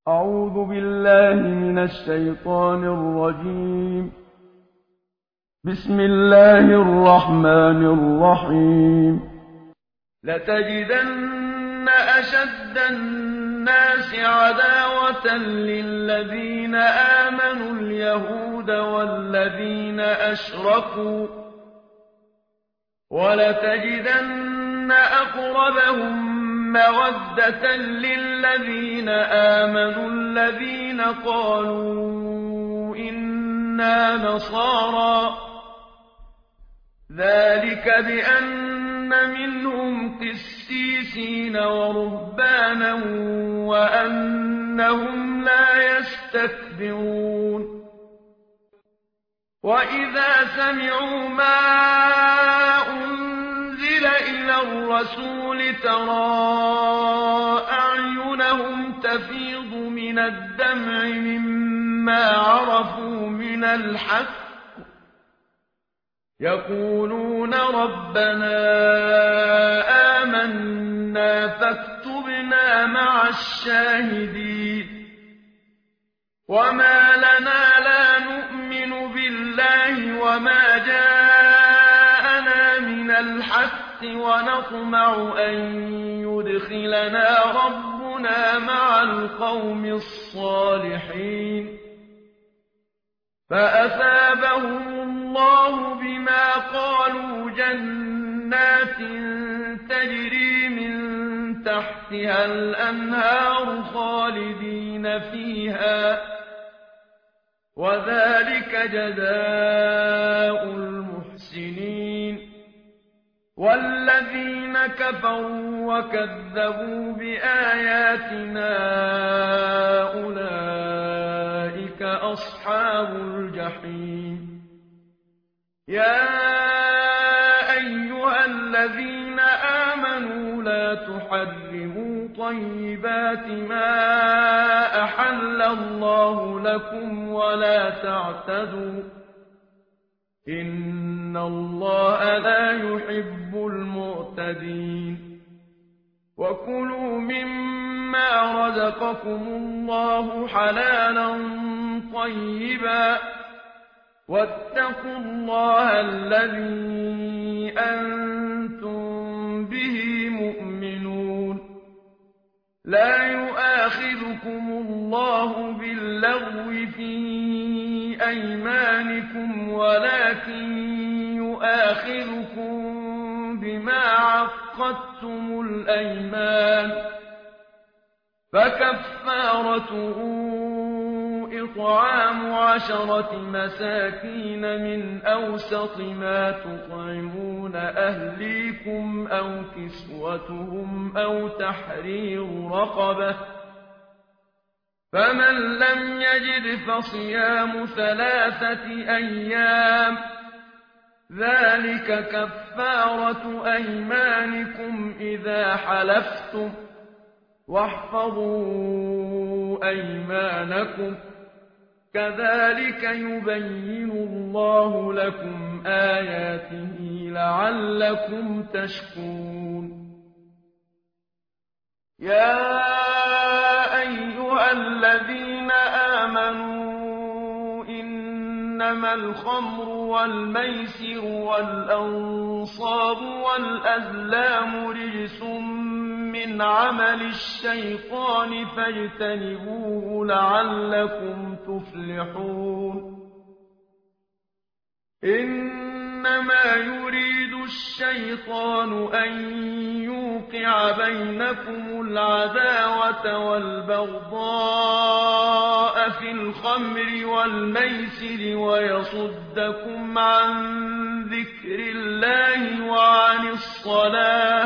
أعوذ بالله من الشيطان الرجيم. بسم الله الرحمن الرحيم. لتجدن أشد الناس عداوة للذين آمنوا اليهود والذين أشركوا، ولتجدن أقربهم مودة للذين آمنوا الذين قالوا إنا نصارى، ذلك بأن منهم قسيسين ورهبانا وأنهم لا يستكبرون. وإذا سمعوا ما أنزل إلى الرسول ترى أعينهم تفيض من الدمع مما عرفوا من الحق، يقولون ربنا آمنا فاكتبنا مع الشاهدين. وما لنا لا نؤمن بالله وما جاءنا من الحق ونطمع أن يدخلنا ربنا مع القوم الصالحين. فأثابهم الله بما قالوا جنات تجري من تحتها الأنهار خالدين فيها، وذلك جزاء المحسنين. والذين كفروا وكذبوا بآياتنا أولئك أصحاب الجحيم. يا أيها الذين آمنوا لا تحرموا طيبات ما أحل الله لكم ولا تعتدوا، إن الله لا يحب المعتدين. وكلوا مما رزقكم الله حلالا طيبا، واتقوا الله الذي أنتم به مؤمنون. لا يؤاخذكم الله باللغو في أيمانكم ولكن يؤاخذكم بما عقدتم الأيمان، فكفارته إطعام 10 مساكين من أوسط ما تطعمون أهليكم أو كسوتهم أو تحرير رقبة، فمن لم يجد فصيام 3 أيام، ذلك كفارة أيمانكم إذا حلفتم، واحفظوا أيمانكم، كذلك يبين الله لكم آياته لعلكم تشكرون. يا أيها الذين آمنوا إنما الخمر والميسر والأنصاب والأزلام رجس من عمل الشيطان فاجتنبوه لعلكم تفلحون. إنما يريد الشيطان أن يوقع بينكم العداوة والبغضاء في الخمر والميسر ويصدكم عن ذكر الله وعن الصلاة،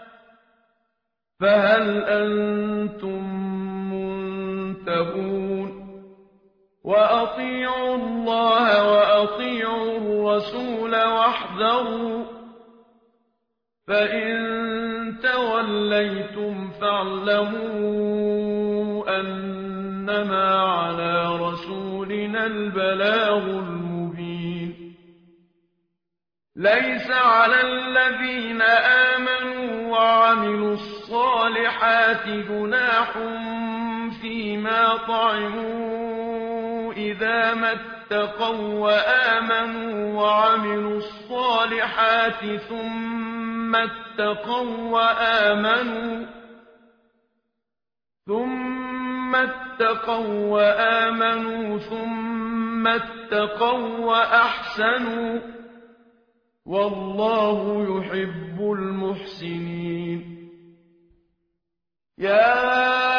فهل أنتم منتهون؟ وأطيعوا الله وأطيعوا الرسول واحذروا، فإن توليتم فاعلموا أنما على رسولنا البلاغ المبين. ليس على الذين آمنوا وعملوا الصالحات جناح فيما طعموا إذا ما اتقوا وآمنوا وعملوا الصالحات ثم اتقوا وآمنوا ثم اتقوا وأحسنوا والله يحب المحسنين. يا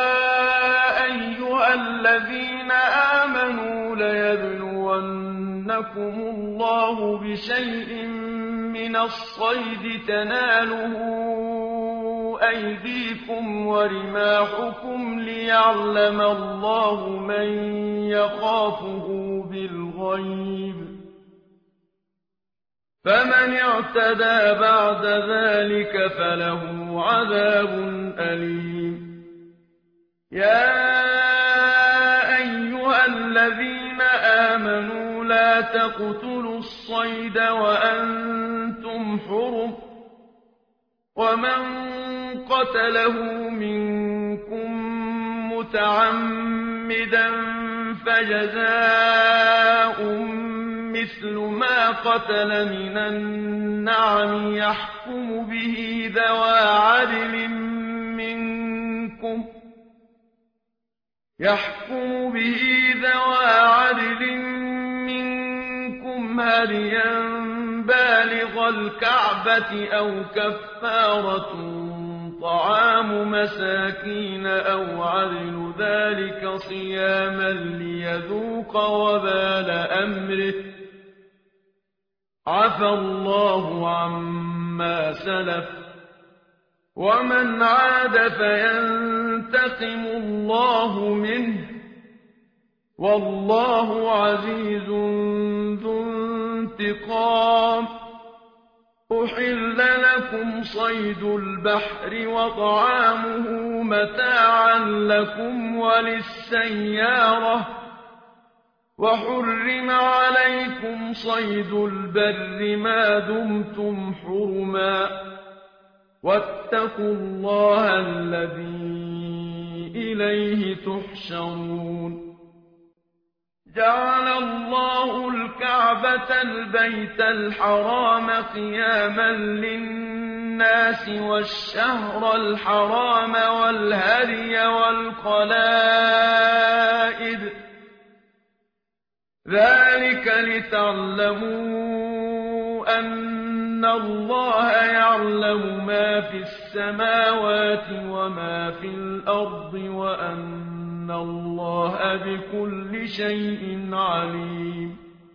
أيها الذين آمنوا ليبلونكم الله بشيء من الصيد تناله أيديكم ورماحكم ليعلم الله من يخافه بالغيب فمن اعتدى بعد ذلك فله عذاب أليم. يا أيها الذين آمنوا لا تقتلوا الصيد وأنتم حرم ومن قتله منكم متعمدا فجزاء مثل ما قتل من النعم يحكم به ذوى عدل منكم هديا بالغ الكعبة أو كفارة طعام مساكين أو عدل ذلك صياما ليذوق وبال أمره عفى الله عما سلف ومن عاد فينتقم الله منه والله عزيز ذو انتقام. أحل لكم صيد البحر وطعامه متاعا لكم وللسيارة وحرم عليكم صيد البر ما دمتم حرما واتقوا الله الذي إليه تحشرون. جعل الله الكعبة البيت الحرام قياما للناس والشهر الحرام والهدي والقلائد ذلك لتعلموا أن الله يعلم ما في السماوات وما في الأرض وأن الله بكل شيء عليم.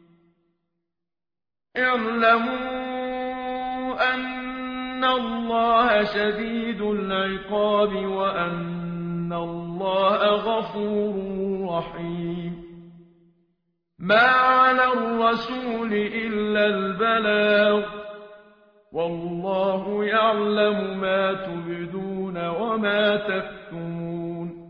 اعلموا أن الله شديد العقاب وأن الله غفور رحيم. ما على الرسول إلا البلاغ والله يعلم ما تبدون وما تكتمون.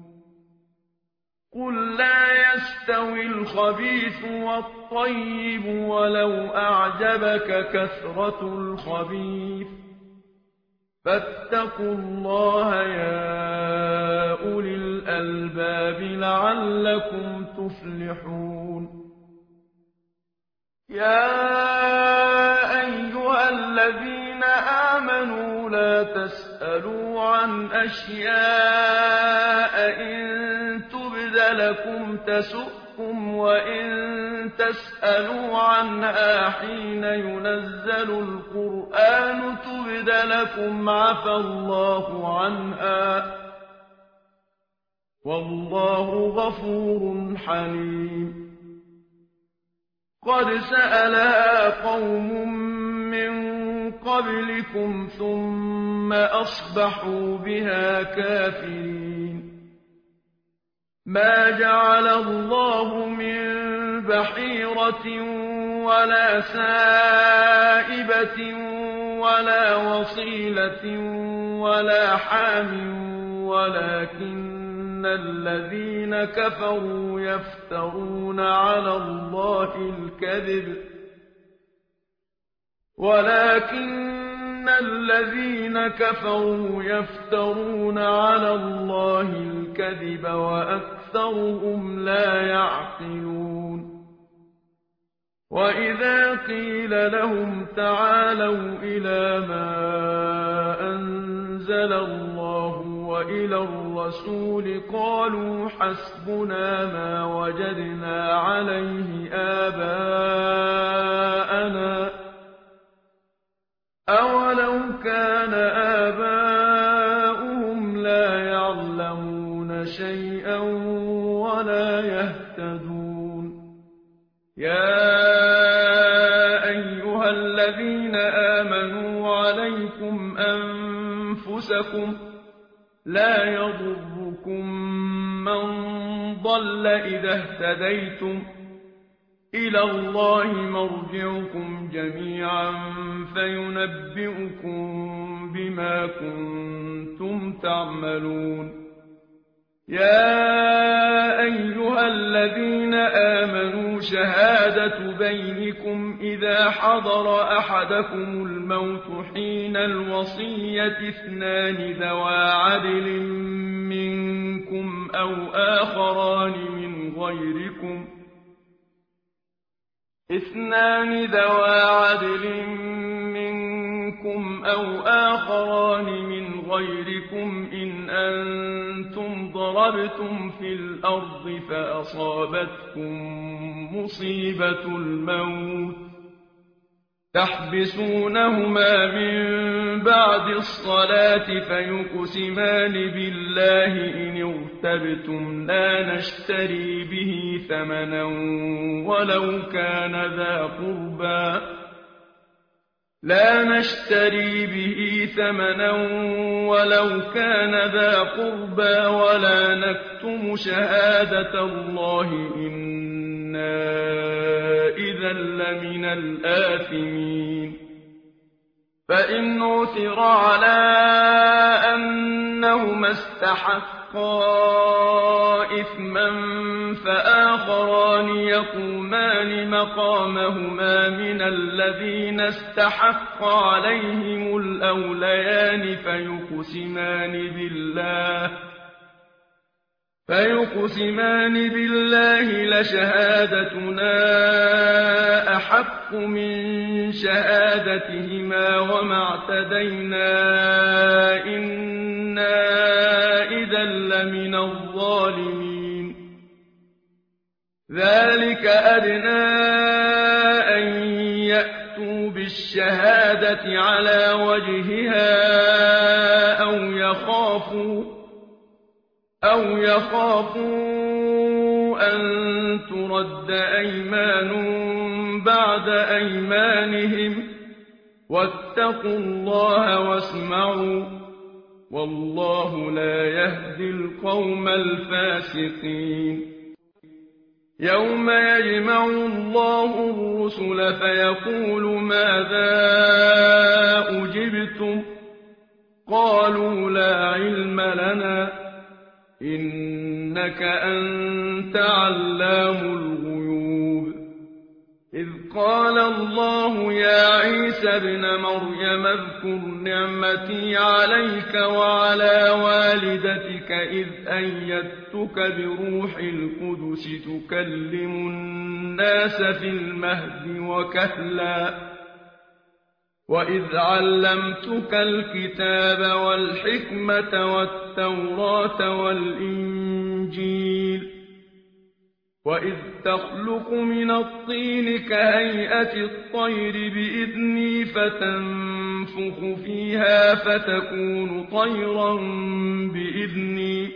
قل لا يستوي الخبيث والطيب ولو أعجبك كثرة الخبيث فاتقوا الله يا أولي الألباب لعلكم تفلحون. يا أيها الذين آمنوا لا تسألوا عن أشياء إن تبد لكم تسؤكم وإن تسألوا عنها حين ينزل القرآن تبد لكم عفى الله عنها والله غفور حليم. قد سألها قوم من قبلكم ثم أصبحوا بها كافرين. ما جعل الله من بحيرة ولا سائبة ولا وصيلة ولا حام ولكن الذين كفروا يفترون على الله الكذب ولكن الذين كفروا يفترون على الله الكذب وأكثرهم لا يعقلون وإذا قيل لهم تعالوا إلى ما أنزل الله وإلى الرسول قالوا حسبنا ما وجدنا عليه آباءنا أولو كان آباؤهم لا يعلمون شيئا ولا يهتدون يا أيها الذين آمنوا عليكم أنفسكم لا يضركم من ضل إذا اهتديتم إلى الله مرجعكم جميعا فينبئكم بما كنتم تعملون يا أيها الذين آمنوا شهادة بينكم إذا حضر أحدكم الموت حين الوصية اثنان ذوى عدل منكم أو آخران من غيركم إن أنتم ضربتم في الأرض فأصابتكم مصيبة الموت تحبسونهما من بعد الصلاة فيقسمان بالله إن ارتبتم لا نشتري به ثمنا ولو كان ذا قربى ولا نكتم شهادة الله إنا إذا لمن الآثمين فإن عثر على أنهما استحقا إثما فآخران يقومان مقامهما من الذين استحق عليهم الأوليان فيقسمان بالله لشهادتنا أحق من شهادتهما وما اعتدينا إنا إذا لمن الظالمين ذلك أدنى أن يأتوا بالشهادة على وجهها أو يخافوا أن ترد أيمان بعد أيمانهم واتقوا الله واسمعوا والله لا يهدي القوم الفاسقين يوم يجمع الله الرسل فيقول ماذا أجبتم قالوا لا علم لنا إنك أنت علام الغيوب إذ قال الله يا عيسى ابن مريم اذكر نعمتي عليك وعلى والدتك إذ أيدتك بروح القدس تكلم الناس في المهد وكهلا وإذ علمتك الكتاب والحكمة والتوراة والإنجيل وإذ تخلق من الطين كهيئة الطير بإذني فتنفخ فيها فتكون طيرا بإذني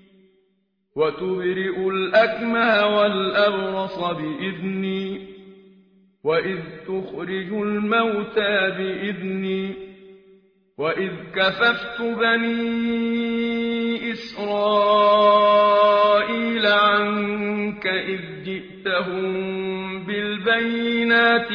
وتبرئ الأكمه والأبرص بإذني وإذ تخرج الموتى بإذني وإذ كففت بني إسرائيل عنك إذ جئتهم بالبينات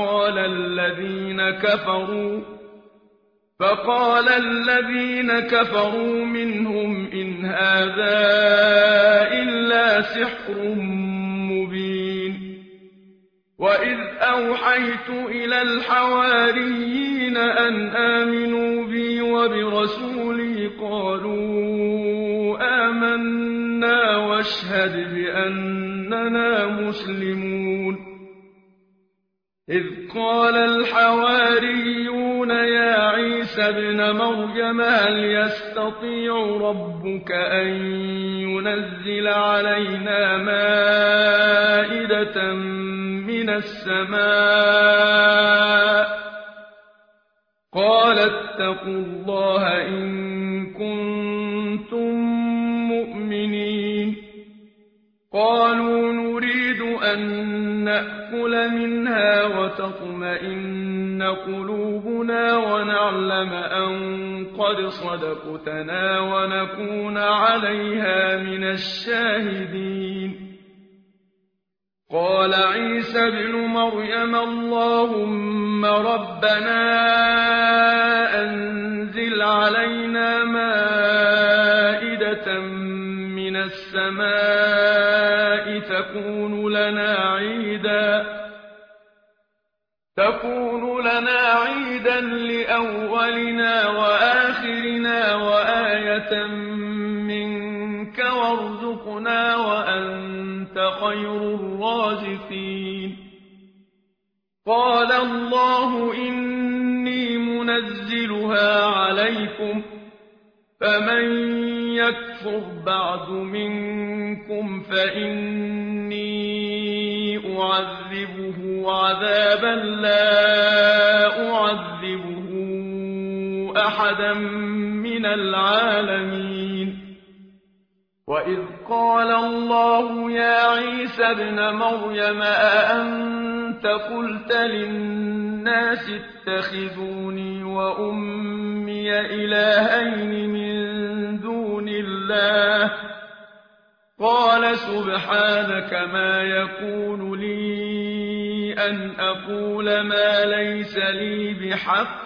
فقال الذين كفروا منهم إن هذا إلا سحر مبين وَإِذْ أَوْحَيْتُ إِلَى الْحَوَارِيِّينَ أَنْ آمِنُوا بِي وَبِرَسُولِي قَالُوا آمَنَّا وَاشْهَدْ بِأَنَّنَا مُسْلِمُونَ إِذْ قَالَ الْحَوَارِيُّونَ يَا عِيسَى ابْنَ مَرْيَمَ هَلْ يَسْتَطِيعُ رَبُّكَ أَن يُنَزِّلَ عَلَيْنَا مَائِدَةً مِّنَ السَّمَاءِ ۖ قَالَ اتَّقُوا اللَّهَ إِن كُنتُم مُّؤْمِنِينَ قَالُوا نُرِيدُ أَن نَّأْكُلَ مِنْهَا وَتَطْمَئِنَّ قُلُوبُنَا وَنَعْلَمَ أَن قَدْ صَدَقْتَنَا وَنَكُونَ عَلَيْهَا مِنَ الشَّاهِدِينَ قَالَ عِيسَى ابْنُ مَرْيَمَ اللَّهُمَّ رَبَّنَا أَنزِلْ عَلَيْنَا مَائِدَةً مِّنَ السَّمَاءِ تكون لنا عيدا لأولنا وآخرنا وآية منك وارزقنا وأنت خير الرازقين قال الله إني منزلها عليكم فمن يكفر بعد منكم فإني أعذبه عذابا لا أعذبه أحدا من العالمين وإذ قال الله يا عيسى ابْنَ مَرْيَمَ أأنت قلت للناس اتخذوني وأمي إلهين من دون الله قال سبحانك ما يكون لي أن أقول ما ليس لي بحق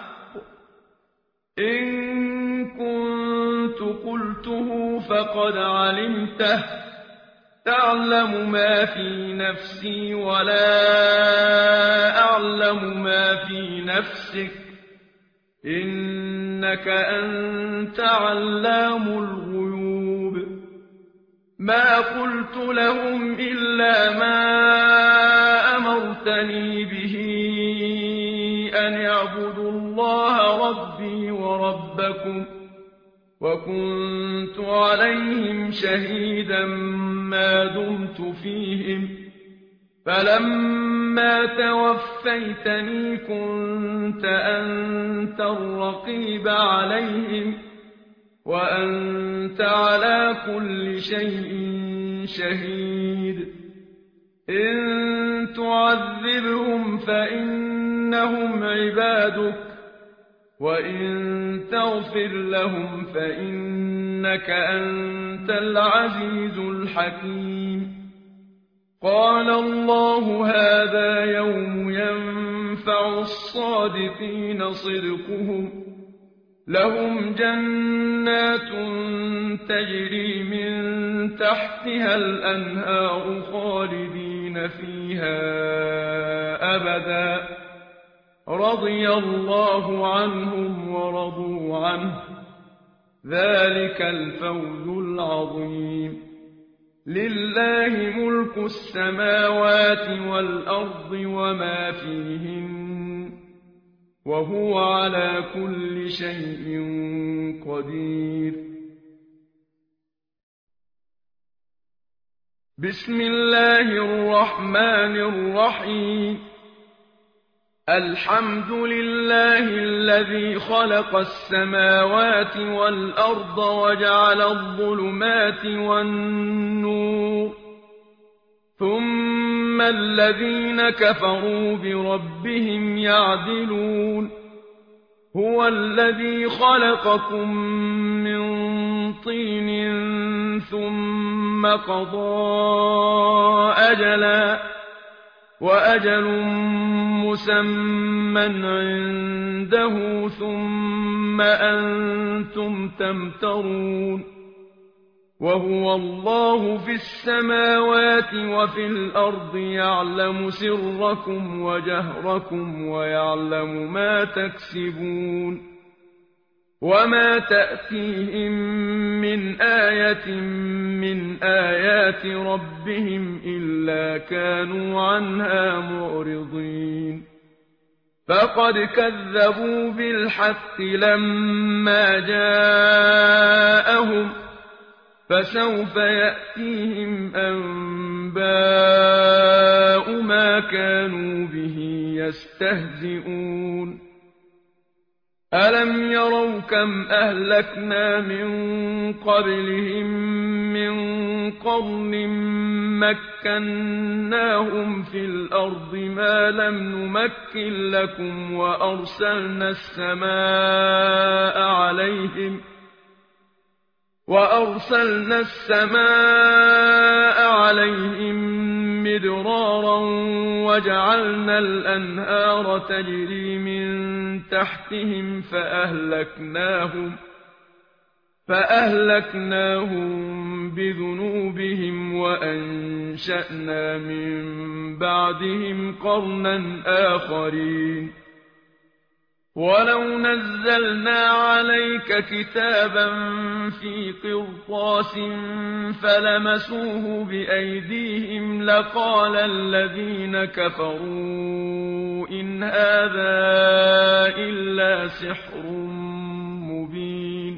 إن كنت قلته فقد علمته تعلم ما في نفسي ولا أعلم ما في نفسك إنك أنت علام الغيوب ما قلت لهم إلا ما أمرتني به أن اعبدوا الله ربي وربكم وكنت عليهم شهيدا ما دمت فيهم فلما توفيتني كنت أنت الرقيب عليهم وأنت على كل شيء شهيد إن تعذبهم فإنهم عبادك وإن تغفر لهم فإنك أنت العزيز الحكيم قال الله هذا يوم ينفع الصادقين صدقهم لهم جنات تجري من تحتها الأنهار خالدين فيها أبدا رضي الله عنهم ورضوا عنه ذلك الفوز العظيم لله ملك السماوات والأرض وما فيهن وهو على كل شيء قدير بسم الله الرحمن الرحيم الحمد لله الذي خلق السماوات والأرض وجعل الظلمات والنور ثم الذين كفروا بربهم يعدلون هو الذي خلقكم من طين ثم قضى أجلا وأجل مسمى عنده ثم أنتم تمترون وهو الله في السماوات وفي الأرض يعلم سركم وجهركم ويعلم ما تكسبون وما تأتيهم من آية من آيات ربهم إلا كانوا عنها معرضين فقد كذبوا بالحق لما جاءهم فسوف يأتيهم أنباء ما كانوا به يستهزئون ألم يروا كم أهلكنا من قبلهم من قرن مكناهم في الأرض ما لم نمكن لكم وأرسلنا السماء عليهم مدرارا وجعلنا الأنهار تجري من تحتهم فأهلكناهم بذنوبهم وأنشأنا من بعدهم قرنا آخرين ولو نزلنا عليك كتابا في قرطاس فلمسوه بأيديهم لقال الذين كفروا إن هذا إلا سحر مبين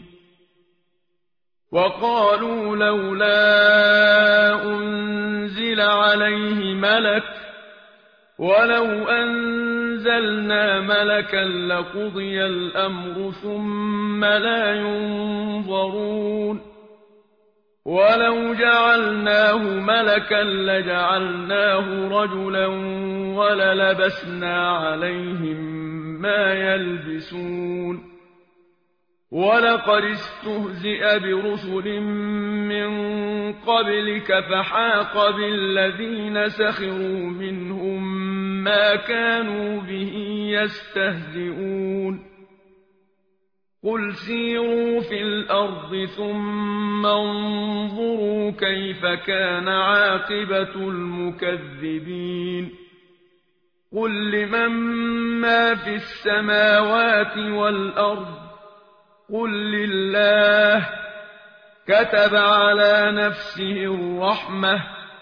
وقالوا لولا أنزل عليه ملك ولو أنزلنا ملكا لقضي الأمر ثم لا ينظرون ولو جعلناه ملكا لجعلناه رجلا وللبسنا عليهم ما يلبسون ولقد استهزئ برسل من قبلك فحاق بالذين سخروا منهم ما كانوا به يستهزئون قل سيروا في الأرض ثم انظروا كيف كان عاقبة المكذبين قل لمن ما في السماوات والأرض قل لله كتب على نفسه الرحمة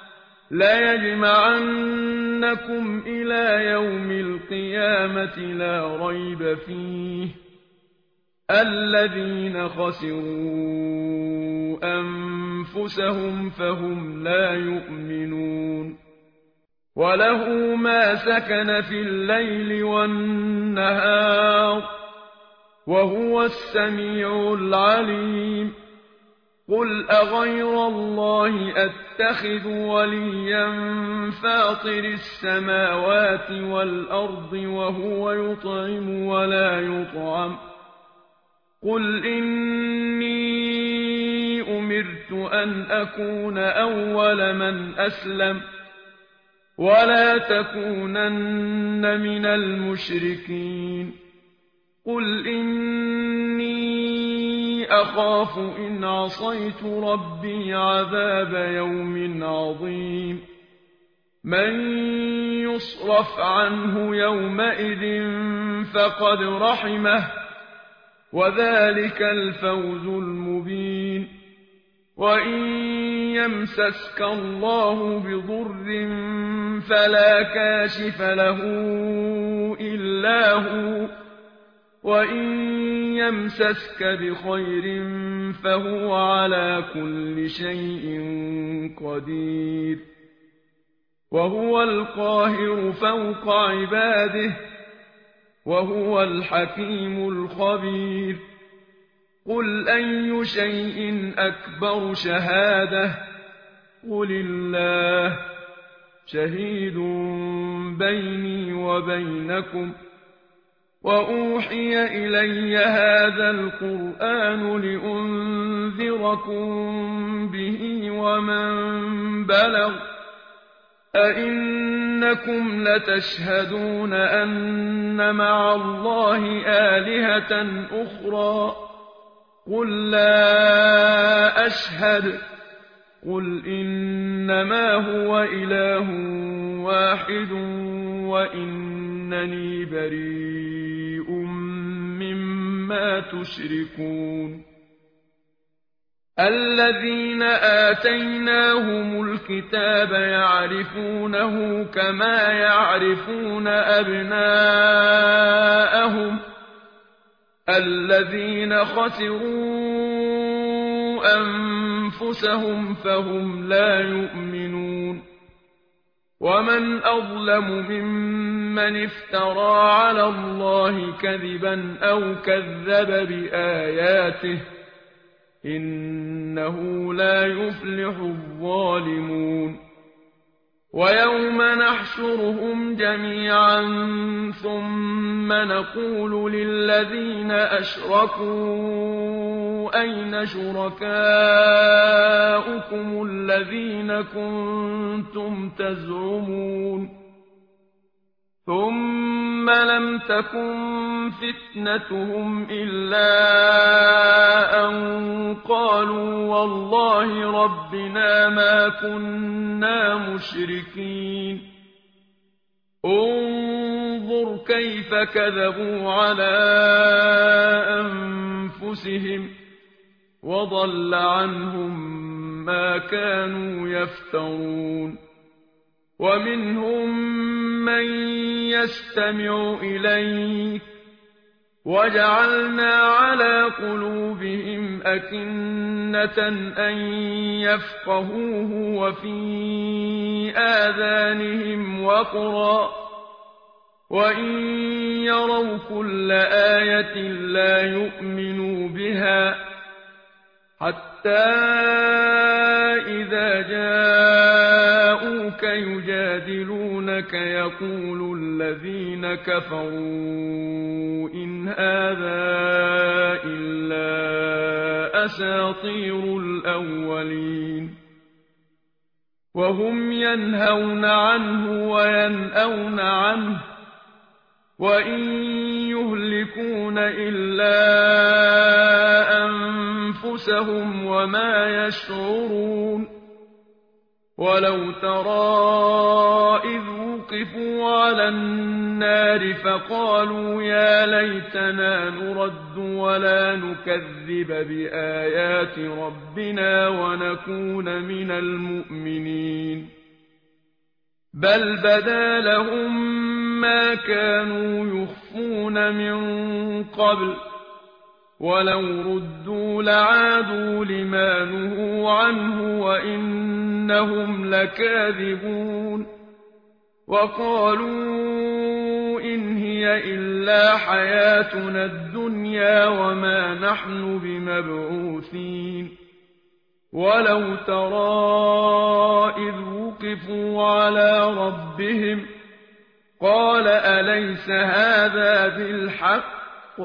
ليجمعنكم إلى يوم القيامة لا ريب فيه الذين خسروا أنفسهم فهم لا يؤمنون وله ما سكن في الليل والنهار وهو السميع العليم قل أغير الله أتخذ وليا فاطر السماوات والأرض وهو يطعم ولا يطعم قل إني أمرت أن أكون أول من أسلم ولا تكونن من المشركين قل إني أخاف إن عصيت ربي عذاب يوم عظيم من يصرف عنه يومئذ فقد رحمه وذلك الفوز المبين وإن يمسسك الله بضر فلا كاشف له إلا هو وإن يمسسك بخير فهو على كل شيء قدير وهو القاهر فوق عباده وهو الحكيم الخبير قل أي شيء أكبر شهادة قل الله شهيد بيني وبينكم وأوحي إلي هذا القرآن لأنذركم به ومن بلغ أئنكم لتشهدون أن مع الله آلهة أخرى قل لا أشهد قل إنما هو إله واحد وإنني بريء مما تشركون الذين آتيناهم الكتاب يعرفونه كما يعرفون أبناءهم الذين خسروا أنفسهم فهم لا يؤمنون ومن أظلم ممن افترى على الله كذبا أو كذب بآياته إنه لا يفلح الظالمون ويوم نحشرهم جميعا ثم نقول للذين أشركوا أين شركاؤكم الذين كنتم تزعمون ثم لم تكن فتنتهم إلا أن قالوا والله ربنا ما كنا مشركين انظر كيف كذبوا على أنفسهم وضل عنهم ما كانوا يفترون ومنهم من يستمع إليك وجعلنا على قلوبهم أكنة أن يفقهوه وفي آذانهم وقرا وإن يروا كل آية لا يؤمنوا بها حتى إذا جاءوك يجادلونك يقول الذين كفروا إن هذا إلا أساطير الأولين وهم ينهون عنه وينأون عنه وإن يهلكون إلا أنفسهم وما يشعرون ولو ترى إذ وقفوا على النار فقالوا يا ليتنا نرد ولا نكذب بآيات ربنا ونكون من المؤمنين بل بدا لهم ما كانوا يخفون من قبل ولو ردوا لعادوا لما نهوا عنه وإنهم لكاذبون وقالوا إن هي إلا حياتنا الدنيا وما نحن بمبعوثين ولو ترى إذ وقفوا على ربهم قال أليس هذا بالحق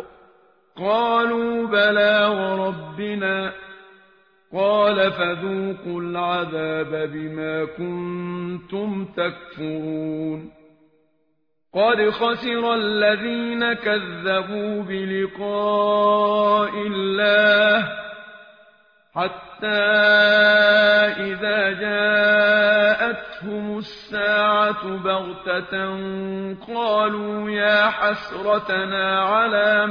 قالوا بلى وربنا قال فذوقوا العذاب بما كنتم تكفرون قد خسر الذين كذبوا بلقاء الله حتى إذا جاءتهم الساعة بغتة قالوا يا حسرتنا على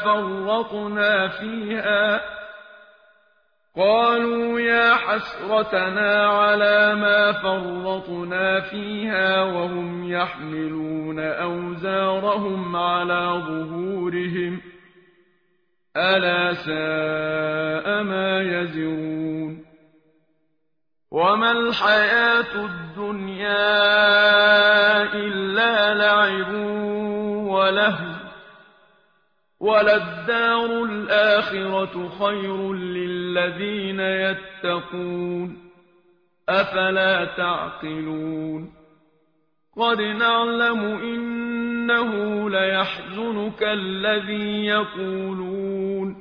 ما فرطنا فيها وهم يحملون أوزارهم على ظهورهم ألا ساء ما يزرون وما الحياة الدنيا إلا لعب ولهو وللدار الآخرة خير للذين يتقون أفلا تعقلون قد نعلم إنه ليحزنك الذي يقولون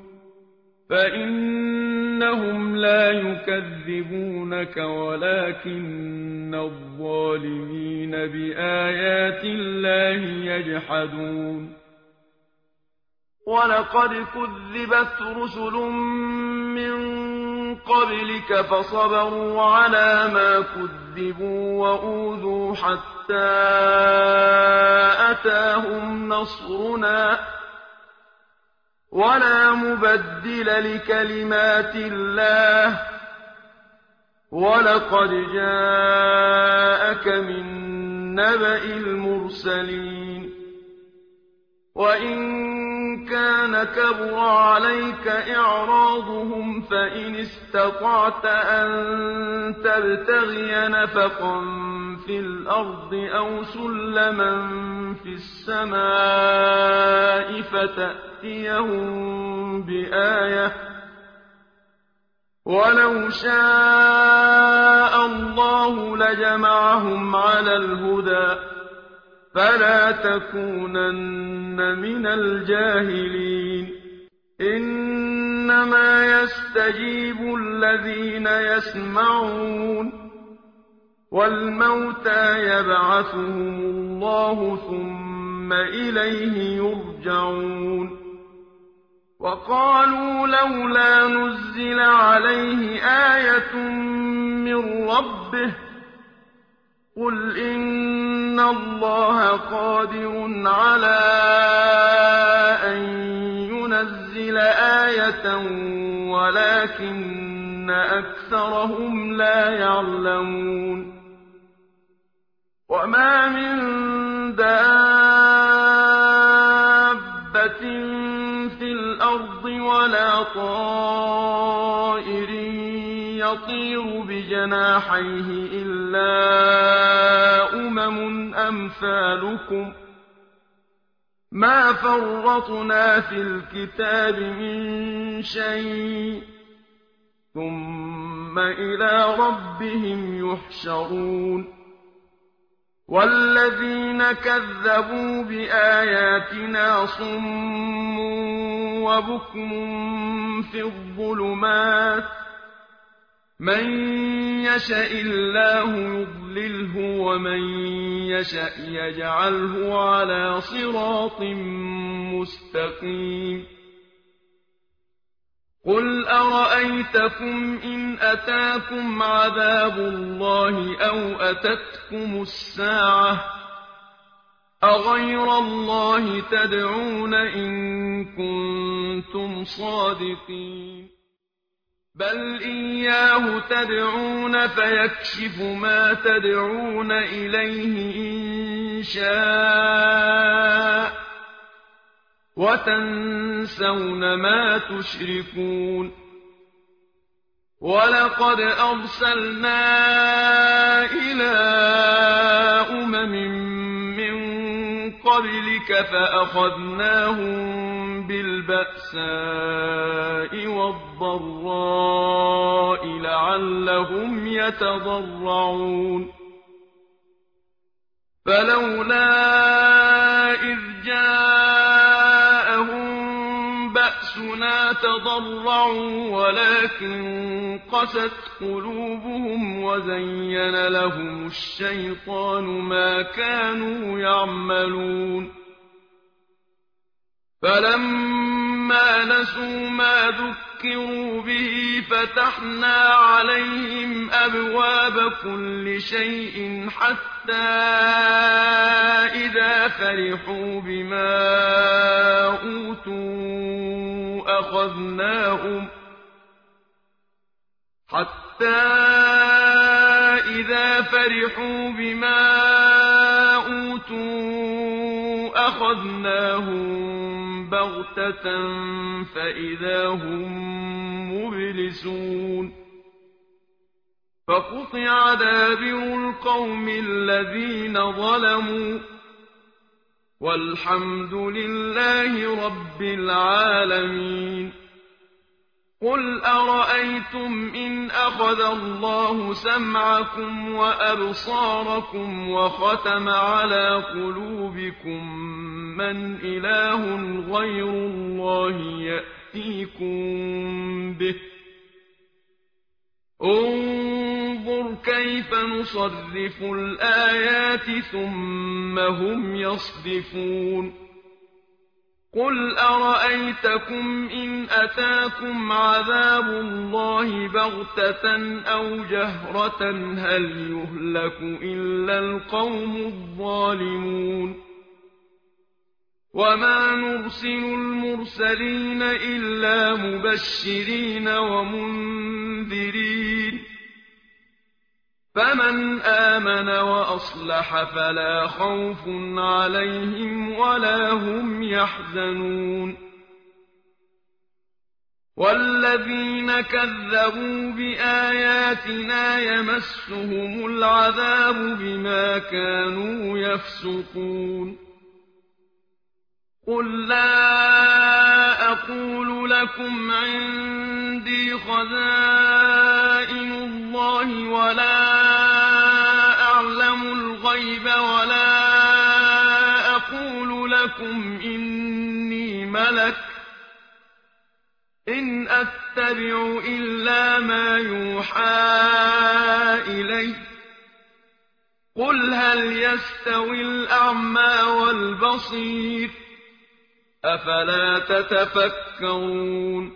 فإنهم لا يكذبونك ولكن الظالمين بآيات الله يجحدون ولقد كذبت رسل من قبلك فصبروا على ما كذبوا وأوذوا حتى أتاهم نصرنا ولا مبدل لكلمات الله ولقد جاءك من نبأ المرسلين وإن كان كبر عليك إعراضهم فإن استطعت أن تبتغي نفقا في الأرض أو سلما في السماء فتأتيهم بآية ولو شاء الله لجمعهم على الهدى فلا تكونن من الجاهلين إنما يستجيب الذين يسمعون والموتى يبعثهم الله ثم إليه يرجعون وقالوا لولا نزل عليه آية من ربه قل إن الله قادر على أن ينزل آية ولكن أكثرهم لا يعلمون وما من دابة في الأرض ولا طائر يطير بجناحيه إلا أمثالكم ما فرطنا في الكتاب من شيء ثم إلى ربهم يحشرون والذين كذبوا بآياتنا صم وبكم في الظلمات من يشاء الله يضلله ومن يشاء يجعله على صراط مستقيم قل أرأيتكم إن أتاكم عذاب الله أو أتتكم الساعة أغير الله تدعون إن كنتم صادقين بل إياه تدعون فيكشف ما تدعون إليه إن شاء وتنسون ما تشركون ولقد أرسلنا إلى من قبلك فأخذناهم بالبأساء والضراء لعلهم يتضرعون فلولا إذ جاءهم بأسنا تضرعوا ولكن قست قلوبهم وزين لهم الشيطان ما كانوا يعملون فلما نسوا ما ذكروا به فتحنا عليهم أبواب كل شيء حتى إذا فرحوا بما أوتوا أخذناهم بغتة فإذا هم مبلسون فقطع دابر القوم الذين ظلموا والحمد لله رب العالمين قل أرأيتم إن أخذ الله سمعكم وأبصاركم وختم على قلوبكم من إله غير الله يأتيكم به انظر كيف نصرف الآيات ثم هم يصدفون قُلْ أَرَأَيْتَكُمْ إِنْ أَتَاكُمْ عَذَابُ اللَّهِ بَغْتَةً أَوْ جَهْرَةً هَلْ يُهْلَكُ إِلَّا الْقَوْمُ الظَّالِمُونَ وَمَا نُرْسِلُ الْمُرْسَلِينَ إِلَّا مُبَشِّرِينَ وَمُنذِرِينَ ۖ فَمَنْ آمَنَ وَأَصْلَحَ فَلَا خَوْفٌ عَلَيْهِمْ وَلَا هُمْ يَحْزَنُونَ وَالَّذِينَ كَذَّبُوا بِآيَاتِنَا يَمَسُّهُمُ الْعَذَابُ بِمَا كَانُوا يَفْسُقُونَ قُل لَّا أَقُولُ لَكُمْ عِندِي خَزَائِنُ اللَّهِ وَلَا أَعْلَمُ الْغَيْبَ وَلَا أَقُولُ لَكُمْ إِنِّي مَلَكٌ ۖ إِنْ أَتَّبِعُ إِلَّا مَا يُوحَىٰ إِلَيَّ ۚ قُلْ هَلْ يَسْتَوِي الْأَعْمَىٰ وَالْبَصِيرُ أَفَلَا تَتَفَكَّرُونَ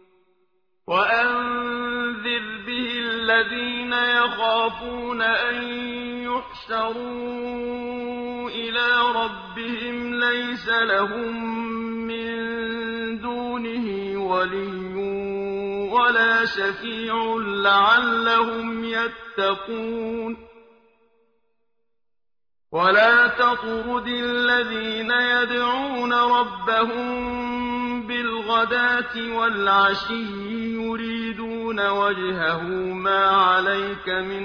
وَأَنذِرْ بِهِ الَّذِينَ يَخَافُونَ أَن يُحْشَرُوا إِلَىٰ رَبِّهِمْ لَيْسَ لَهُم مِّن دُونِهِ وَلِيٌّ وَلَا شَفِيعٌ لَّعَلَّهُمْ يَتَّقُونَ وَلَا تَطْرُدِ الَّذِينَ يَدْعُونَ رَبَّهُم بِالْغَدَاةِ وَالْعَشِيِّ يُرِيدُونَ وَجْهَهُ مَا عَلَيْكَ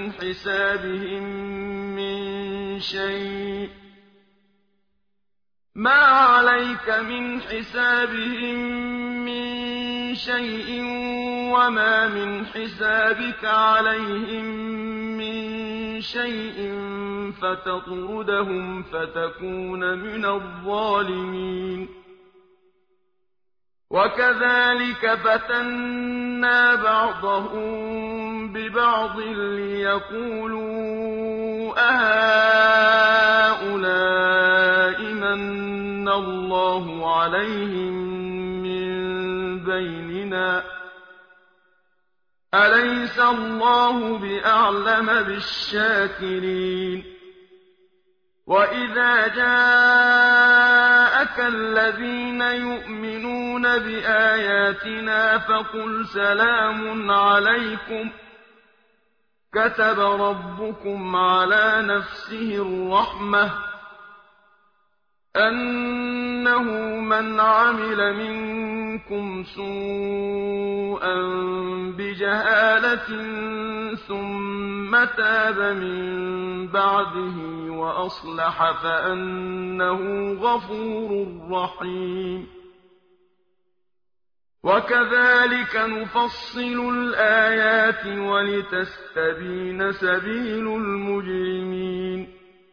مِنْ حِسَابِهِم مِّن شَيْءٍ وَمَا مِنْ حِسَابِكَ عَلَيْهِم مِّن شَيْءٍ فَتَطْرُدَهُمْ فَتَكُونَ مِنَ الظَّالِمِينَ وَكَذَٰلِكَ فَتَنَّا بَعْضَهُم بِبَعْضٍ لِّيَقُولُوا أَهَٰؤُلَاءِ مَنَّ اللَّهُ عَلَيْهِم مِّن بَيْنِنَا ۗ أَلَيْسَ اللَّهُ بِأَعْلَمَ بِالشَّاكِرِينَ وَإِذَا جَاءَكَ الَّذِينَ يُؤْمِنُونَ بِآيَاتِنَا فَقُلْ سَلَامٌ عَلَيْكُمْ ۖ كَتَبَ رَبُّكُمْ عَلَىٰ نَفْسِهِ الرَّحْمَةَ ۖ أَنَّهُ مَنْ عَمِلَ مِنكُمْ سُوءًا بِجَهَالَةٍ ثُمَّ تَابَ مِن بَعْدِهِ وَأَصْلَحَ فَأَنَّهُ غَفُورٌ رَّحِيمٌ وَكَذَٰلِكَ نُفَصِّلُ الْآيَاتِ وَلِتَسْتَبِينَ سَبِيلُ الْمُجْرِمِينَ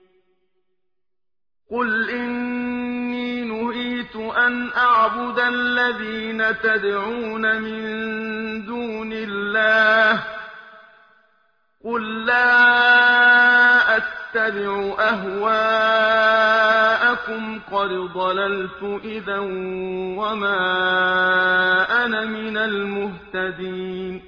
قُلْ إِنِّي نُهِيتُ أَنْ أَعْبُدَ الَّذِينَ تَدْعُونَ مِن دُونِ اللَّهِ ۚ قُل لَّا أَتَّبِعُ أَهْوَاءَكُمْ قَدْ ضَلَلْتُ إِذًا وَمَا أَنَا مِنَ الْمُهْتَدِينَ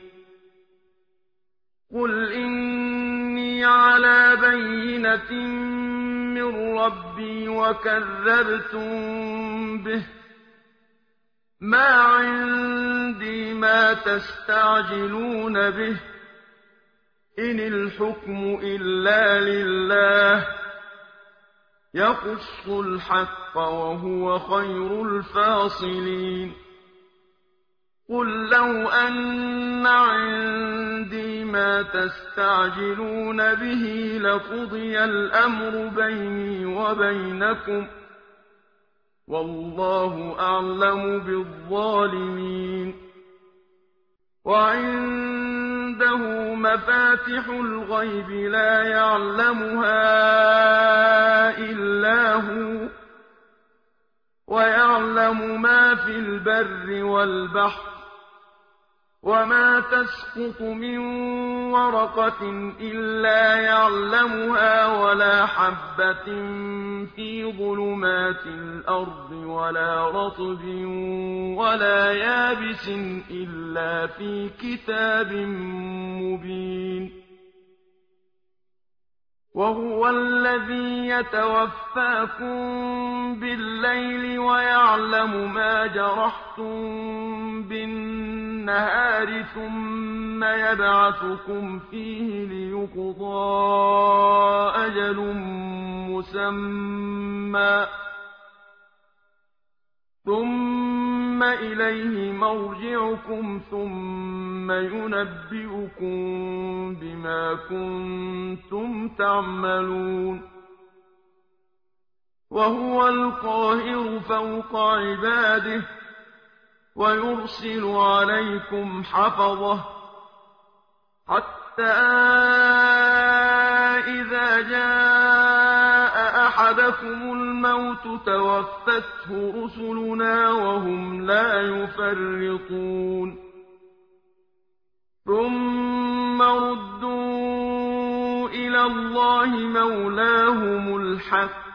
قُلْ إِنِّي عَلَىٰ بَيِّنَةٍ مِّن رَّبِّي وَكَذَّبْتُم بِهِ ۚ مَا عِندِي مَا تَسْتَعْجِلُونَ بِهِ ۚ إِنِ الْحُكْمُ إِلَّا لِلَّهِ ۖ يَقُصُّ الْحَقَّ وَهُوَ خَيْرُ الْفَاصِلِينَ قُل لَّوْ أَنَّ عِندِي مَا تَسْتَعْجِلُونَ بِهِ لَقُضِيَ الْأَمْرُ بَيْنِي وَبَيْنَكُمْ ۗ وَاللَّهُ أَعْلَمُ بِالظَّالِمِينَ وَعِندَهُ مَفَاتِحُ الْغَيْبِ لَا يَعْلَمُهَا إِلَّا هُوَ ۚ وَيَعْلَمُ مَا فِي الْبَرِّ وَالْبَحْرِ وما تسقط من ورقة إلا يعلمها ولا حبة في ظلمات الأرض ولا رطب ولا يابس إلا في كتاب مبين وهو الذي يتوفاكم بالليل ويعلم ما جرحتم بالنهار ثم يبعثكم فيه ليقضى أجل مسمى ثم إليه مرجعكم ثم ينبئكم بما كنتم تعملون وهو القاهر فوق عباده ويرسل عليكم حفظه حتى إذا جاء أحدكم الموت توفته رسلنا وهم لا يفرطون ثم ردوا إلى الله مولاهم الحق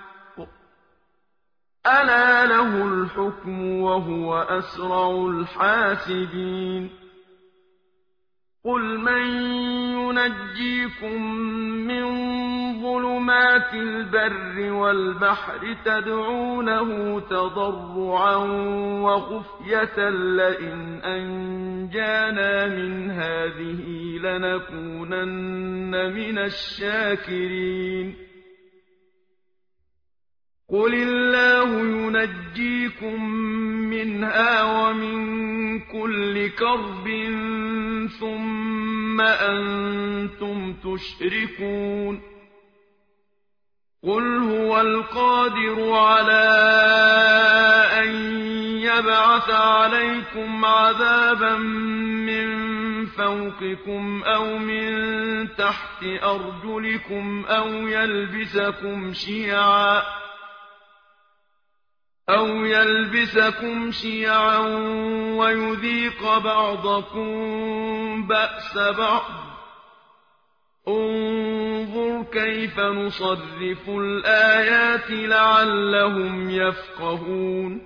ألا له الحكم وهو أسرع الحاسبين قل من ينجيكم من ظلمات البر والبحر تدعونه تضرعا وخفية لئن أنجانا من هذه لنكونن من الشاكرين قل الله ينجيكم منها ومن كل كرب ثم أنتم تشركون قل هو القادر على أن يبعث عليكم عذابا من فوقكم أو من تحت أرجلكم أو يلبسكم شيعا ويذيق بعضكم بأس بعض انظر كيف نصرف الآيات لعلهم يفقهون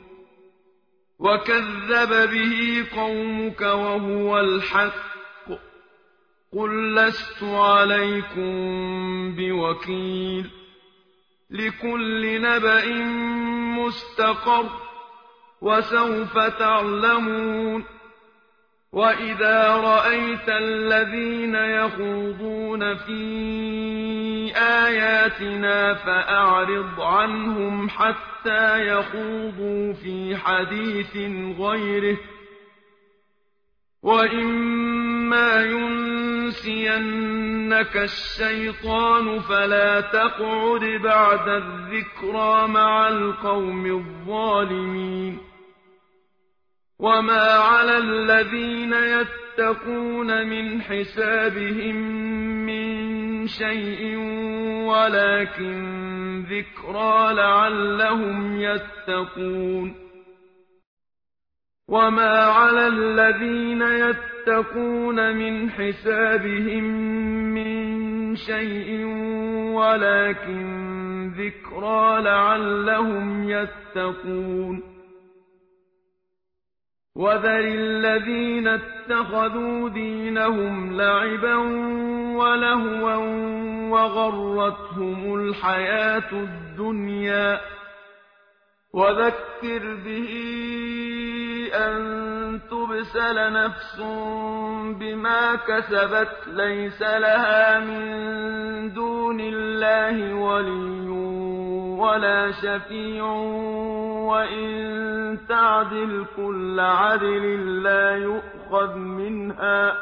وكذب به قومك وهو الحق قل لست عليكم بوكيل لكل نبأ مستقر وسوف تعلمون وإذا رأيت الذين يخوضون في آياتنا فأعرض عنهم حتى يخوضوا في حديث غيره وإما ينسينك الشيطان فلا تقعد بعد الذكرى مع القوم الظالمين وما على الذين يتقون من حسابهم من شيء ولكن ذكرى لعلهم يتقون وما على الذين يتقون من حسابهم من شيء ولكن ذكرى لعلهم يتقون وذر الذين اتخذوا دينهم لعبا ولهوا وغرتهم الحياة الدنيا وذكر به أن تبسل نفس بما كسبت ليس لها من دون الله ولي ولا شفيع وإن تعدل كل عدل لا يؤخذ منها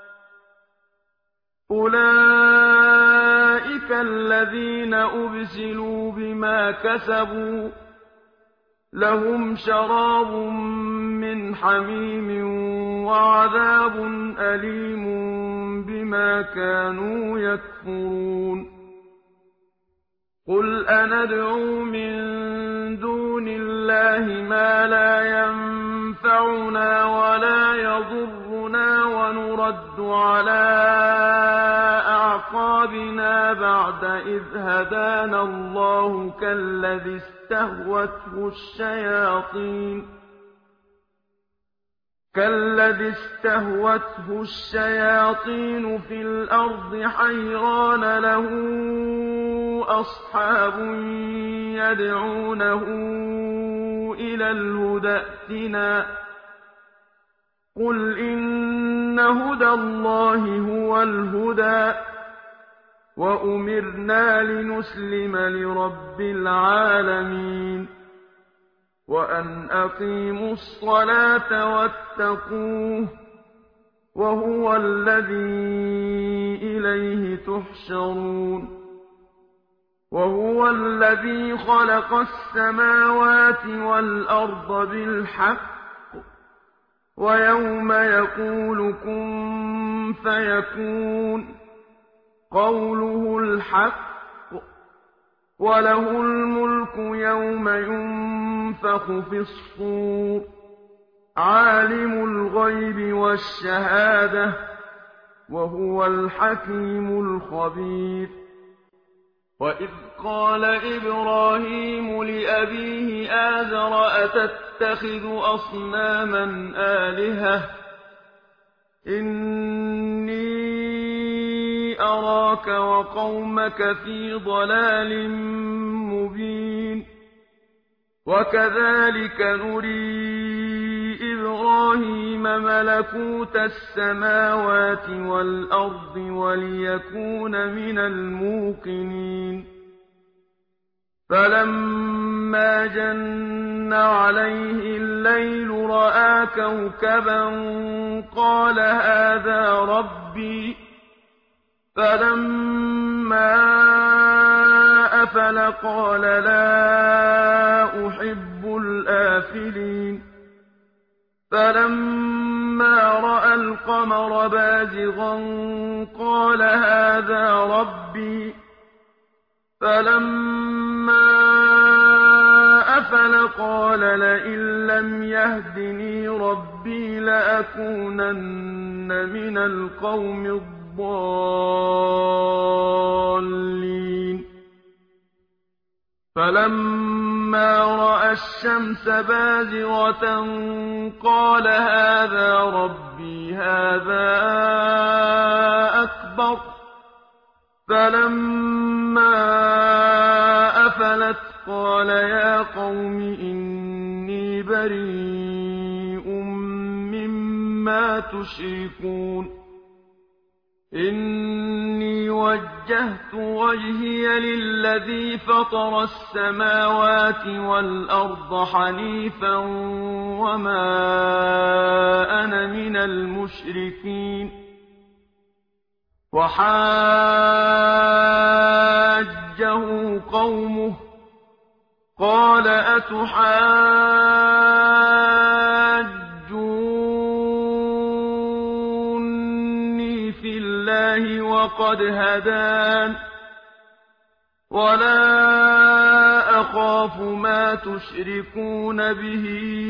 أولئك الذين أبسلوا بما كسبوا لهم شراب من حميم وعذاب أليم بما كانوا يكفرون قل أندعو من دون الله ما لا ينفعنا ولا يضرنا نُرَدُّ عَلَىٰ أَعْقَابِنَا بَعْدَ إِذْ هَدَانَا اللَّهُ كَالَّذِي اسْتَهْوَتْهُ الشَّيَاطِينُ فِي الْأَرْضِ حَيْرَانَ لَهُ أَصْحَابٌ يَدْعُونَهُ إِلَى الْهُدَى ائْتِنَا ۗ قُلْ إِنَّ هُدَى اللَّهِ هُوَ الْهُدَىٰ ۖ وَأُمِرْنَا لِنُسْلِمَ لِرَبِّ الْعَالَمِينَ وَأَنْ أَقِيمُوا الصَّلَاةَ وَاتَّقُوهُ ۚ وَهُوَ الَّذِي إِلَيْهِ تُحْشَرُونَ وَهُوَ الَّذِي خَلَقَ السَّمَاوَاتِ وَالْأَرْضَ بِالْحَقِّ ۖ وَيَوْمَ يَقُولُ كُن فَيَكُونُ قَوْلُهُ الْحَقُّ ۚ وَلَهُ الْمُلْكُ يَوْمَ يُنفَخُ فِي الصُّورِ ۚ عَالِمُ الْغَيْبِ وَالشَّهَادَةِ ۚ وَهُوَ الْحَكِيمُ الْخَبِيرُ وَإِذْ قَالَ إِبْرَاهِيمُ لِأَبِيهِ آزَرَ أَتَتَّخِذُ أَصْنَامًا آلِهَةً ۖ إِنِّي أَرَاكَ وَقَوْمَكَ فِي ضَلَالٍ مُّبِينٍ وَكَذَٰلِكَ نُرِي إِبْرَاهِيمَ مَلَكُوتَ السَّمَاوَاتِ وَالْأَرْضِ وَلِيَكُونَ مِنَ الْمُوقِنِينَ فَلَمَّا جَنَّ عَلَيْهِ اللَّيْلُ رَأَىٰ كَوْكَبًا قَالَ هَٰذَا رَبِّي ۖ فَلَمَّا أَفَلَ قَالَ لَا أُحِبُّ الْآفِلِينَ فَلَمَّا رَأَى الْقَمَرَ بَازِغًا قَالَ هَٰذَا رَبِّي ۖ فَلَمَّا أَفَلَ قَالَ لَئِن لَّمْ يَهْدِنِي رَبِّي لَأَكُونَنَّ مِنَ الْقَوْمِ الضَّالِّينَ فَلَمَّا رَأَى الشَّمْسَ بَازِغَةً قَالَ هَٰذَا رَبِّي هَٰذَا أَكْبَرُ ۖ فَلَمَّا أَفَلَتْ قَالَ يَا قَوْمِ إِنِّي بَرِيءٌ مِّمَّا تُشْرِكُونَ إِنِّي وَجَّهْتُ وَجْهِيَ لِلَّذِي فَطَرَ السَّمَاوَاتِ وَالْأَرْضَ حَنِيفًا وَمَا أَنَا مِنَ الْمُشْرِكِينَ وَحَاجَّهُ قَوْمُهُ قَالَ أَتُحَاجُّونِّي فِي اللَّهِ وَقَدْ هَدَانِ ۖ وَلَا أَخَافُ مَا تُشْرِكُونَ بِهِ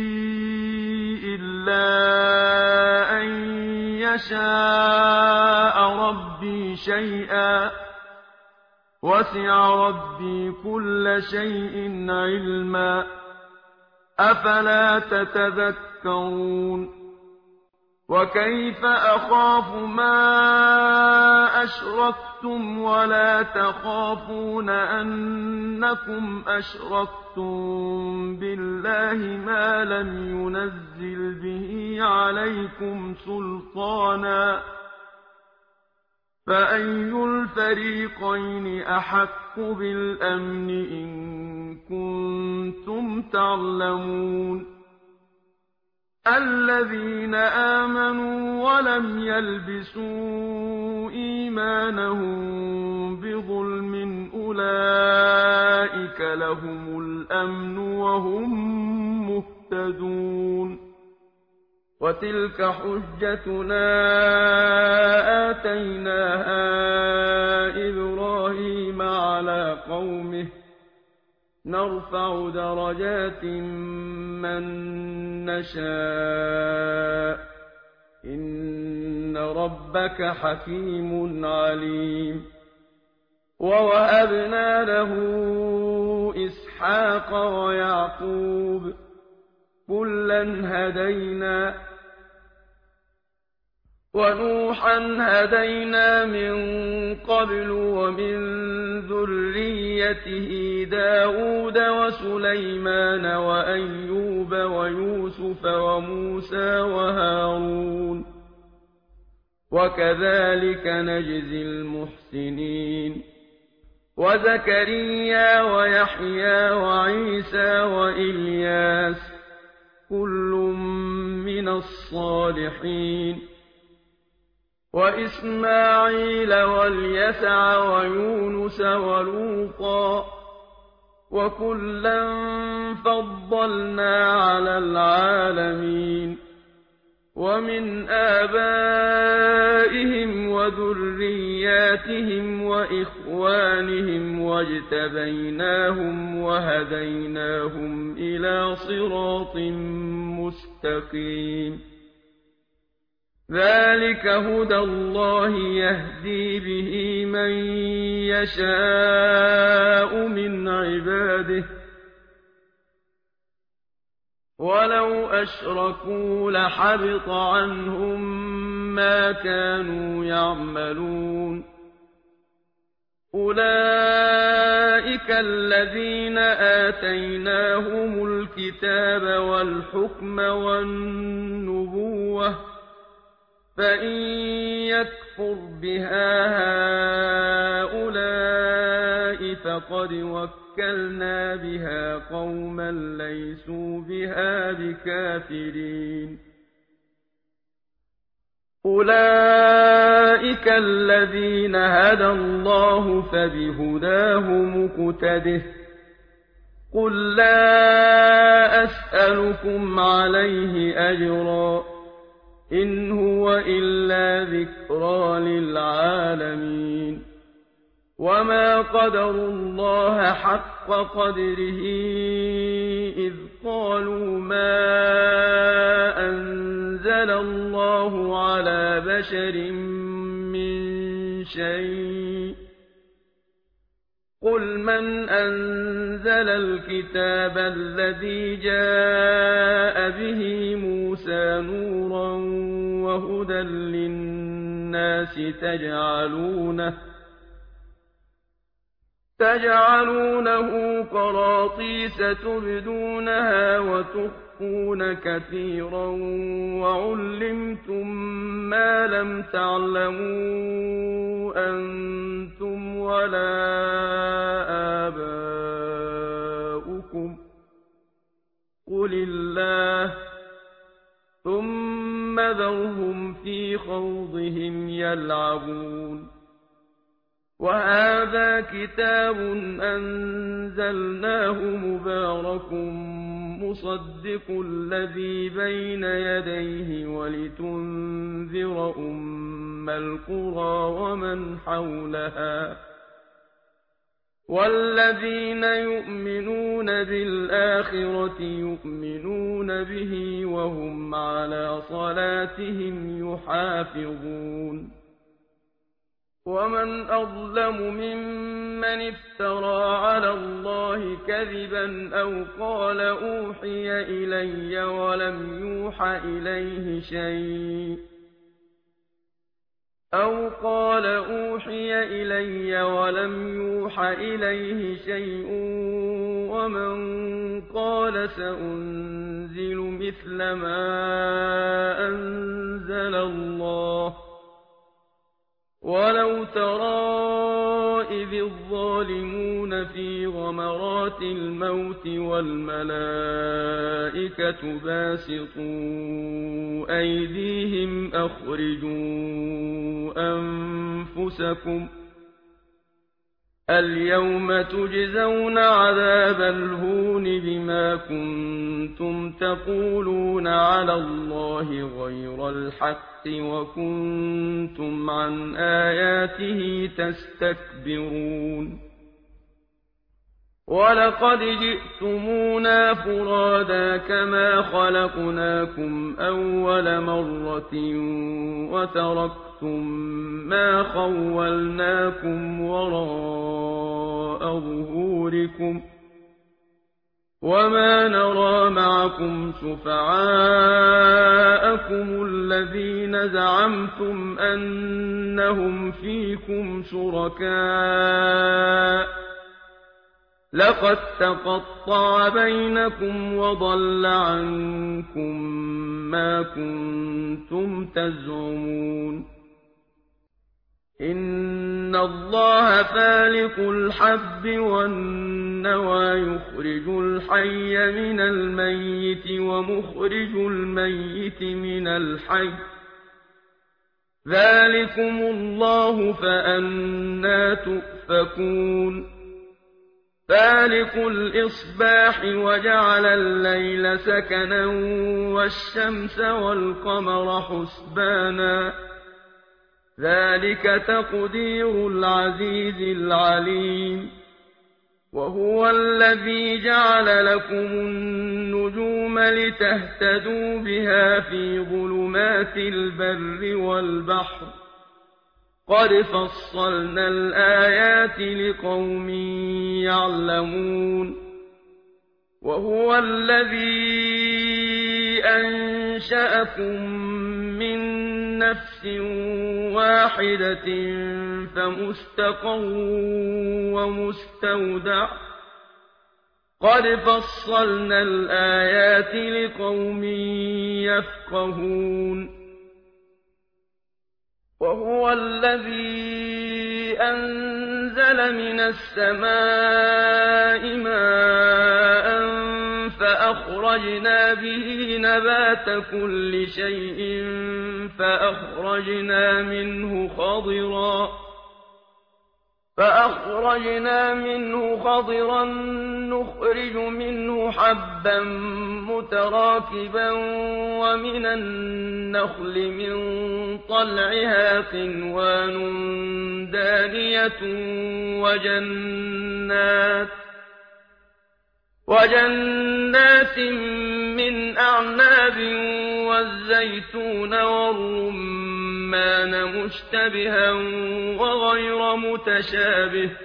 إِلَّا أَن يَشَاءَ رَبِّي شَيْئًا ۗ وَسِعَ رَبِّي كُلَّ شَيْءٍ عِلْمًا ۗ أَفَلَا تَتَذَكَّرُونَ وَكَيْفَ أَخَافُ مَا أَشْرَكْتُمْ وَلَا تَخَافُونَ أَنَّكُمْ أَشْرَكْتُم بِاللَّهِ مَا لَمْ يُنَزِّلْ بِهِ عَلَيْكُمْ سُلْطَانًا ۚ فَأَيُّ الْفَرِيقَيْنِ أَحَقُّ بِالْأَمْنِ إِن كُنتُمْ تَعْلَمُونَ الَّذِينَ آمَنُوا وَلَمْ يَلْبِسُوا إِيمَانَهُم بِظُلْمٍ أُولَٰئِكَ لَهُمُ الْأَمْنُ وَهُم مُّهْتَدُونَ وَتِلْكَ حُجَّتُنَا آتَيْنَاهَا إِبْرَاهِيمَ عَلَىٰ قَوْمِهِ ۚ نَرْفَعُ دَرَجَاتٍ مَّن نَّشَاءُ ۗ إن ربك حكيم عليم. ووهبنا له إسحاق ويعقوب كلا هدينا ونوحا هدينا من قبل ومن ذريته داود وسليمان وأيوب ويوسف وموسى وهارون وكذلك نجزي المحسنين. وزكريا ويحيى وعيسى وإلياس كل من الصالحين. وإسماعيل واليسع ويونس ولوطا وكلا فضلنا على العالمين. ومن آبائهم وذرياتهم وإخوانهم واجتبيناهم وهديناهم إلى صراط مستقيم. ذلك هدى الله يهدي به من يشاء من عباده ولو أشركوا لحبط عنهم ما كانوا يعملون. أولئك الذين آتيناهم الكتاب والحكم والنبوة فإن يكفر بها هؤلاء فقد وكلنا بها قوما ليسوا بها بكافرين. أولئك الذين هدى الله فبهداه مقتده. قل لا أسألكم عليه أجرا إن هو إلا ذكرى للعالمين. وما قدروا الله حق قدره إذ قالوا ما أنزل الله على بشر من شيء. قل من أنزل الكتاب الذي جاء به موسى نورا وهدى للناس تجعلونه قراطيس تبدونها وتخفون كثيرا وعلمتم ما لم تعلموا أنتم ولا آباؤكم قل الله ثم ذرهم في خوضهم يلعبون. وهذا كتاب أنزلناه مبارك مصدق الذي بين يديه ولتنذر أم القرى ومن حولها والذين يؤمنون بالآخرة يؤمنون به وهم على صلاتهم يحافظون. ومن أظلم ممن افترى على الله كذبا أو قال أوحي إلي ولم يوحى إليه شيء ومن قال سأنزل مثل ما أنزل الله. ولو ترى إذ الظالمون في غمرات الموت والملائكة باسطوا أيديهم أخرجوا أنفسكم اليوم تجزون عذاب الهون بما كنتم تقولون على الله غير الحق وكنتم عن آياته تستكبرون. وَلَقَدْ جِئْتُمُونَا فُرَادَىٰ كَمَا خَلَقْنَاكُمْ أَوَّلَ مَرَّةٍ وَتَرَكْتُم مَّا خَوَّلْنَاكُمْ وَرَاءَ ظُهُورِكُمْ وَمَا نَرَىٰ مَعَكُمْ شُفَعَاءَكُمُ الَّذِينَ زَعَمْتُمْ أَنَّهُمْ فِيكُمْ شُرَكَاءُ ۚ لَقَد تَّقَطَّعَ بَيْنَكُمْ وَضَلَّ عَنكُم مَّا كُنتُمْ تَزْعُمُونَ إِنَّ اللَّهَ فَالِقُ الْحَبِّ وَالنَّوَىٰ يُخْرِجُ الْحَيَّ مِنَ الْمَيِّتِ وَمُخْرِجُ الْمَيِّتِ مِنَ الْحَيِّ ۚ ذَٰلِكُمُ اللَّهُ فَأَنَّىٰ تُؤْفَكُونَ فَالِقُ الْإِصْبَاحِ وَجَعَلَ اللَّيْلَ سَكَنًا وَالشَّمْسَ وَالْقَمَرَ حُسْبَانًا ۚ ذَٰلِكَ تَقْدِيرُ الْعَزِيزِ الْعَلِيمِ وَهُوَ الَّذِي جَعَلَ لَكُمُ النُّجُومَ لِتَهْتَدُوا بِهَا فِي ظُلُمَاتِ الْبَرِّ وَالْبَحْرِ ۗ قَدْ فَصَّلْنَا الْآيَاتِ لِقَوْمٍ يَعْلَمُونَ وَهُوَ الَّذِي أَنشَأَكُم مِّن نَّفْسٍ وَاحِدَةٍ فَمُسْتَقَرٌّ وَمُسْتَوْدَعٌ ۗ قَدْ فَصَّلْنَا الْآيَاتِ لِقَوْمٍ يَفْقَهُونَ وَهُوَ الَّذِي أَنزَلَ مِنَ السَّمَاءِ مَاءً فَأَخْرَجْنَا بِهِ نَبَاتَ كُلِّ شَيْءٍ فَأَخْرَجْنَا مِنْهُ خَضِرًا نُّخْرِجُ مِنْهُ حَبًّا مُّتَرَاكِبًا وَمِنَ النَّخْلِ مِن طَلْعِهَا قِنْوَانٌ دَانِيَةٌ وَجَنَّاتٍ مِّنْ أَعْنَابٍ وَالزَّيْتُونَ وَالرُّمَّانَ مُشْتَبِهًا وَغَيْرَ مُتَشَابِهٍ ۗ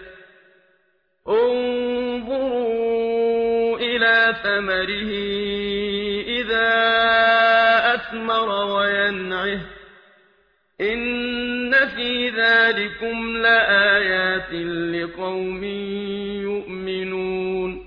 انظُرُوا إِلَىٰ ثَمَرِهِ إِذَا أَثْمَرَ وَيَنْعِهِ ۚ إِنَّ فِي ذَٰلِكُمْ لَآيَاتٍ لِّقَوْمٍ يُؤْمِنُونَ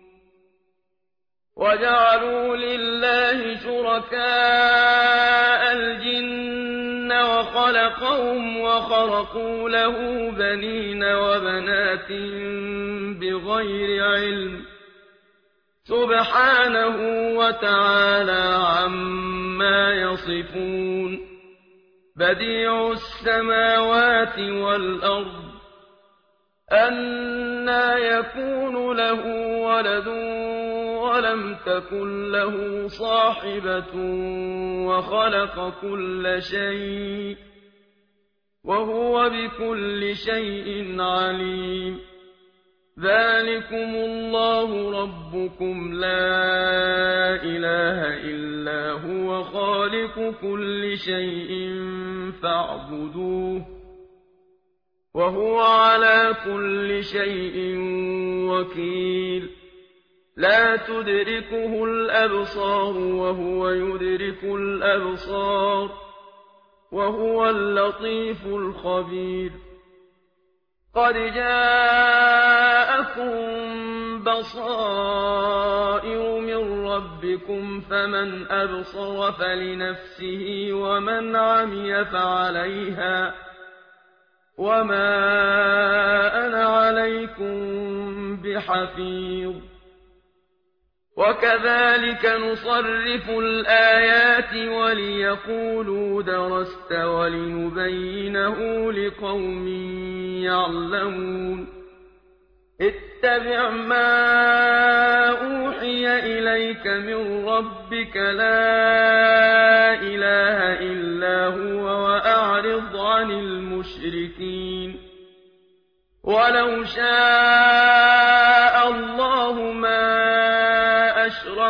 وَجَعَلُوا لِلَّهِ شُرَكَاءَ الْجِنَّ وَخَلَقَهُمْ وَخَرَقُوا لَهُ بَنِينَ وَبَنَاتٍ بِغَيْرِ عِلْمٍ ۚ سُبْحَانَهُ وَتَعَالَىٰ عَمَّا يَصِفُونَ بَدِيعُ السَّمَاوَاتِ وَالْأَرْضِ ۖ أَنَّىٰ يَكُونُ لَهُ وَلَدٌ وَلَمْ تَكُن لَّهُ صَاحِبَةٌ وَخَلَقَ كُلَّ شَيْءٍ ۖ وَهُوَ بِكُلِّ شَيْءٍ عَلِيمٌ ذَٰلِكُمُ اللَّهُ رَبُّكُمْ لَا إِلَٰهَ إِلَّا هُوَ خَالِقُ كُلِّ شَيْءٍ فَاعْبُدُوهُ ۚ وَهُوَ عَلَىٰ كُلِّ شَيْءٍ وَكِيلٌ لَّا تُدْرِكُهُ الْأَبْصَارُ وَهُوَ يُدْرِكُ الْأَبْصَارَ وَهُوَ اللَّطِيفُ الْخَبِيرُ قَدْ جَاءَكُم بَصَائِرُ مِن رَّبِّكُمْ ۖ فَمَنْ أَبْصَرَ فَلِنَفْسِهِ وَمَنْ عَمِيَ فَعَلَيْهَا ۚ وَمَا أَنَا عَلَيْكُم بِحَفِيظٍ وَكَذَٰلِكَ نُصَرِّفُ الْآيَاتِ وَلِيَقُولُوا دَرَسْتَ وَلِنُبَيِّنَهُ لِقَوْمٍ يَعْلَمُونَ اتَّبِعْ مَا أُوحِيَ إِلَيْكَ مِن رَّبِّكَ ۖ لَا إِلَٰهَ إِلَّا هُوَ وَأَعْرِضْ عَنِ الْمُشْرِكِينَ وَلَوْ شَاءَ اللَّهُ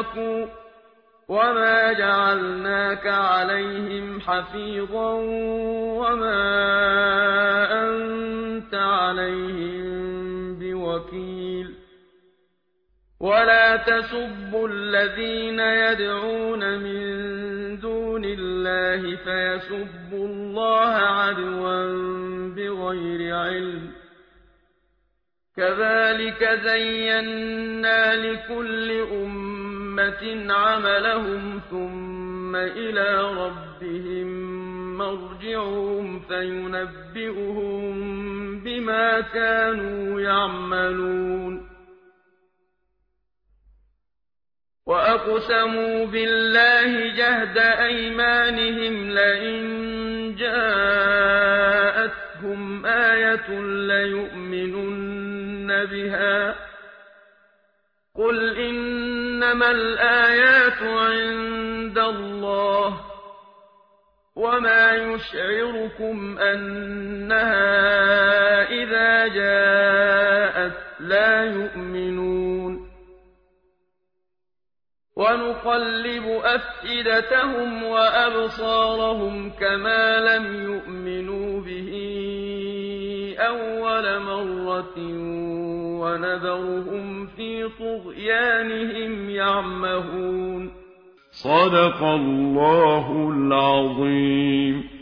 أَشْرَكُوا وَمَا جَعَلْنَاكَ عَلَيْهِمْ حَفِيظًا وَمَا أَنتَ عَلَيْهِم بِوَكِيلٍ وَلَا تَسُبُّوا الَّذِينَ يَدْعُونَ مِن دُونِ اللَّهِ فَيَسُبُّوا اللَّهَ عَدْوًا بِغَيْرِ عِلْمٍ ۗ كَذَٰلِكَ زَيَّنَّا لِكُلِّ أُمَّةٍ عَمَلَهُمْ ثُمَّ إِلَىٰ رَبِّهِم مَّرْجِعُهُمْ فَيُنَبِّئُهُم بِمَا كَانُوا يَعْمَلُونَ وَأَقْسَمُوا بِاللَّهِ جَهْدَ أَيْمَانِهِمْ لَئِن جَاءَتْهُمْ آيَةٌ لَّيُؤْمِنُنَّ بِهَا ۚ قُلْ إِنَّمَا الْآيَاتُ عِندَ اللَّهِ ۖ وَمَا يُشْعِرُكُمْ أَنَّهَا إِذَا جَاءَتْ لَا يُؤْمِنُونَ وَنُقَلِّبُ أَفْئِدَتَهُمْ وَأَبْصَارَهُمْ كَمَا لَمْ يُؤْمِنُوا بِهِ أَوَّلَ مَرَّةٍ وَنَذَرُهُمْ فِي طُغْيَانِهِمْ يَعْمَهُونَ. صدق الله العظيم.